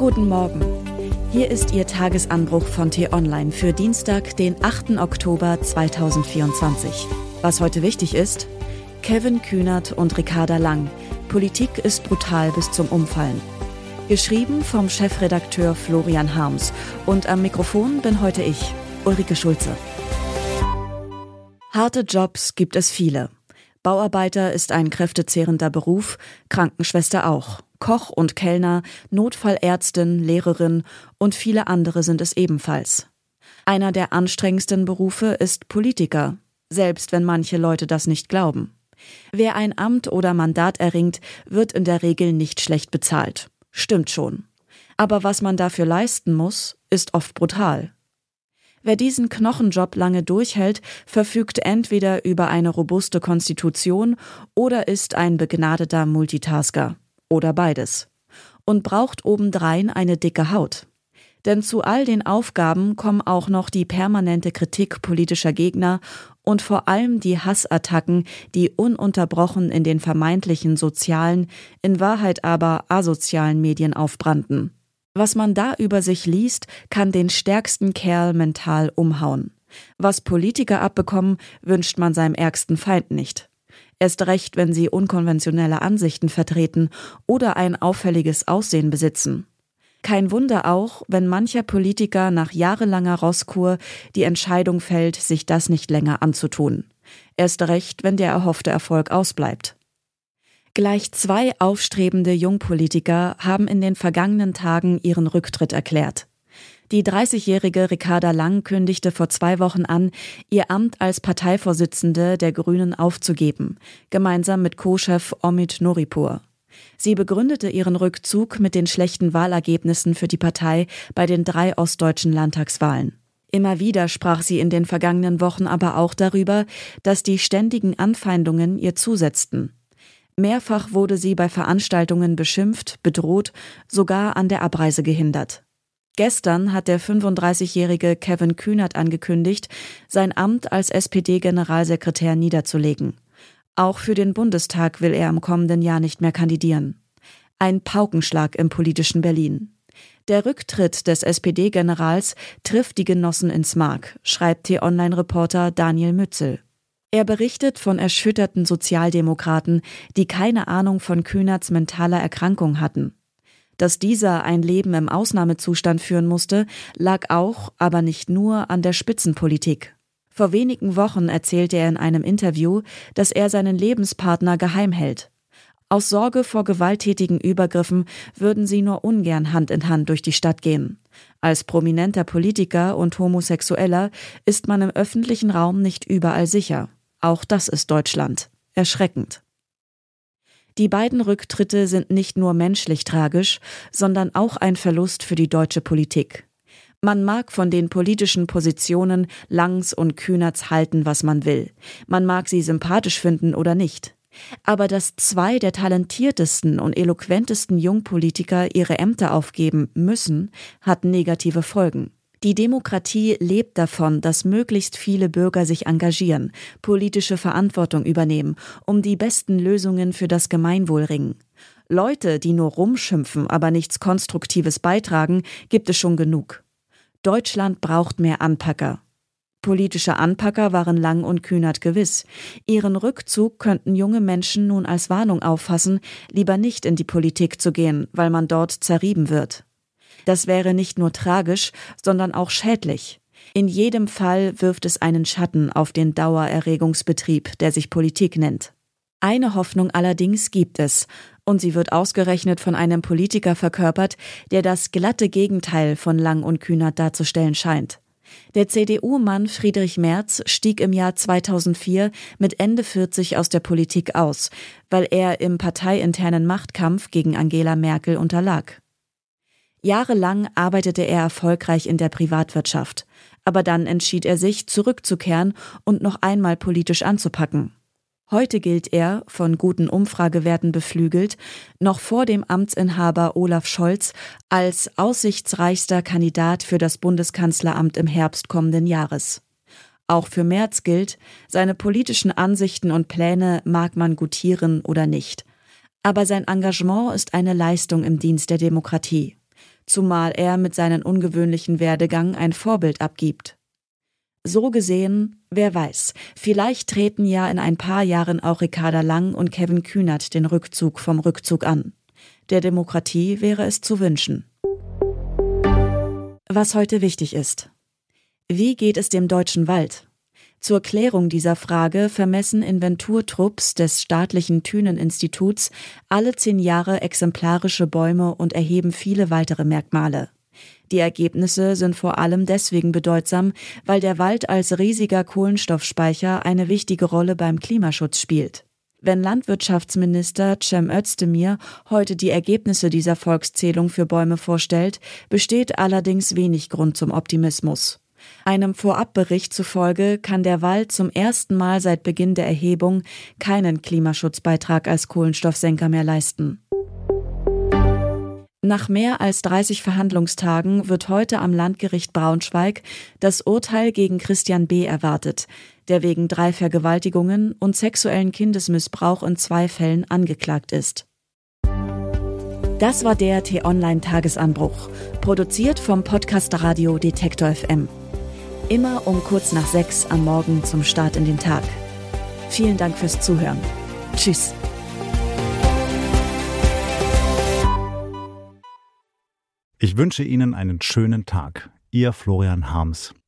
Guten Morgen. Hier ist Ihr Tagesanbruch von T-Online für Dienstag, den 8. Oktober 2024. Was heute wichtig ist: Kevin Kühnert und Ricarda Lang. Politik ist brutal bis zum Umfallen. Geschrieben vom Chefredakteur Florian Harms. Und am Mikrofon bin heute ich, Ulrike Schulze. Harte Jobs gibt es viele. Bauarbeiter ist ein kräftezehrender Beruf, Krankenschwester auch. Koch und Kellner, Notfallärztin, Lehrerin und viele andere sind es ebenfalls. Einer der anstrengendsten Berufe ist Politiker, selbst wenn manche Leute das nicht glauben. Wer ein Amt oder Mandat erringt, wird in der Regel nicht schlecht bezahlt. Stimmt schon. Aber was man dafür leisten muss, ist oft brutal. Wer diesen Knochenjob lange durchhält, verfügt entweder über eine robuste Konstitution oder ist ein begnadeter Multitasker. Oder beides. Und braucht obendrein eine dicke Haut. Denn zu all den Aufgaben kommen auch noch die permanente Kritik politischer Gegner und vor allem die Hassattacken, die ununterbrochen in den vermeintlichen sozialen, in Wahrheit aber asozialen Medien aufbrannten. Was man da über sich liest, kann den stärksten Kerl mental umhauen. Was Politiker abbekommen, wünscht man seinem ärgsten Feind nicht. Erst recht, wenn sie unkonventionelle Ansichten vertreten oder ein auffälliges Aussehen besitzen. Kein Wunder auch, wenn mancher Politiker nach jahrelanger Rosskur die Entscheidung fällt, sich das nicht länger anzutun. Erst recht, wenn der erhoffte Erfolg ausbleibt. Gleich 2 aufstrebende Jungpolitiker haben in den vergangenen Tagen ihren Rücktritt erklärt. Die 30-jährige Ricarda Lang kündigte vor 2 Wochen an, ihr Amt als Parteivorsitzende der Grünen aufzugeben, gemeinsam mit Co-Chef Omid Nuripur. Sie begründete ihren Rückzug mit den schlechten Wahlergebnissen für die Partei bei den 3 ostdeutschen Landtagswahlen. Immer wieder sprach sie in den vergangenen Wochen aber auch darüber, dass die ständigen Anfeindungen ihr zusetzten. Mehrfach wurde sie bei Veranstaltungen beschimpft, bedroht, sogar an der Abreise gehindert. Gestern hat der 35-jährige Kevin Kühnert angekündigt, sein Amt als SPD-Generalsekretär niederzulegen. Auch für den Bundestag will er im kommenden Jahr nicht mehr kandidieren. Ein Paukenschlag im politischen Berlin. Der Rücktritt des SPD-Generals trifft die Genossen ins Mark, schreibt T-Online-Reporter Daniel Mützel. Er berichtet von erschütterten Sozialdemokraten, die keine Ahnung von Kühnerts mentaler Erkrankung hatten. Dass dieser ein Leben im Ausnahmezustand führen musste, lag auch, aber nicht nur, an der Spitzenpolitik. Vor wenigen Wochen erzählte er in einem Interview, dass er seinen Lebenspartner geheim hält. Aus Sorge vor gewalttätigen Übergriffen würden sie nur ungern Hand in Hand durch die Stadt gehen. Als prominenter Politiker und Homosexueller ist man im öffentlichen Raum nicht überall sicher. Auch das ist Deutschland. Erschreckend. Die beiden Rücktritte sind nicht nur menschlich tragisch, sondern auch ein Verlust für die deutsche Politik. Man mag von den politischen Positionen Langs und Kühnerts halten, was man will. Man mag sie sympathisch finden oder nicht. Aber dass 2 der talentiertesten und eloquentesten Jungpolitiker ihre Ämter aufgeben müssen, hat negative Folgen. Die Demokratie lebt davon, dass möglichst viele Bürger sich engagieren, politische Verantwortung übernehmen, um die besten Lösungen für das Gemeinwohl ringen. Leute, die nur rumschimpfen, aber nichts Konstruktives beitragen, gibt es schon genug. Deutschland braucht mehr Anpacker. Politische Anpacker waren Lang und Kühnert gewiss. Ihren Rückzug könnten junge Menschen nun als Warnung auffassen, lieber nicht in die Politik zu gehen, weil man dort zerrieben wird. Das wäre nicht nur tragisch, sondern auch schädlich. In jedem Fall wirft es einen Schatten auf den Dauererregungsbetrieb, der sich Politik nennt. Eine Hoffnung allerdings gibt es, und sie wird ausgerechnet von einem Politiker verkörpert, der das glatte Gegenteil von Lang und Kühnert darzustellen scheint. Der CDU-Mann Friedrich Merz stieg im Jahr 2004 mit Ende 40 aus der Politik aus, weil er im parteiinternen Machtkampf gegen Angela Merkel unterlag. Jahrelang arbeitete er erfolgreich in der Privatwirtschaft, aber dann entschied er sich, zurückzukehren und noch einmal politisch anzupacken. Heute gilt er, von guten Umfragewerten beflügelt, noch vor dem Amtsinhaber Olaf Scholz als aussichtsreichster Kandidat für das Bundeskanzleramt im Herbst kommenden Jahres. Auch für Merz gilt, seine politischen Ansichten und Pläne mag man gutieren oder nicht. Aber sein Engagement ist eine Leistung im Dienst der Demokratie. zumal er mit seinem ungewöhnlichen Werdegang ein Vorbild abgibt. So gesehen, wer weiß, vielleicht treten ja in ein paar Jahren auch Ricarda Lang und Kevin Kühnert den Rückzug vom Rückzug an. Der Demokratie wäre es zu wünschen. Was heute wichtig ist. Wie geht es dem deutschen Wald? Zur Klärung dieser Frage vermessen Inventurtrupps des staatlichen Thünen-Instituts alle 10 Jahre exemplarische Bäume und erheben viele weitere Merkmale. Die Ergebnisse sind vor allem deswegen bedeutsam, weil der Wald als riesiger Kohlenstoffspeicher eine wichtige Rolle beim Klimaschutz spielt. Wenn Landwirtschaftsminister Cem Özdemir heute die Ergebnisse dieser Volkszählung für Bäume vorstellt, besteht allerdings wenig Grund zum Optimismus. Einem Vorabbericht zufolge kann der Wald zum ersten Mal seit Beginn der Erhebung keinen Klimaschutzbeitrag als Kohlenstoffsenker mehr leisten. Nach mehr als 30 Verhandlungstagen wird heute am Landgericht Braunschweig das Urteil gegen Christian B. erwartet, der wegen 3 Vergewaltigungen und sexuellen Kindesmissbrauch in 2 Fällen angeklagt ist. Das war der T-Online-Tagesanbruch, produziert vom Podcast Radio Detektor FM. Immer um kurz nach 6 am Morgen zum Start in den Tag. Vielen Dank fürs Zuhören. Tschüss. Ich wünsche Ihnen einen schönen Tag. Ihr Florian Harms.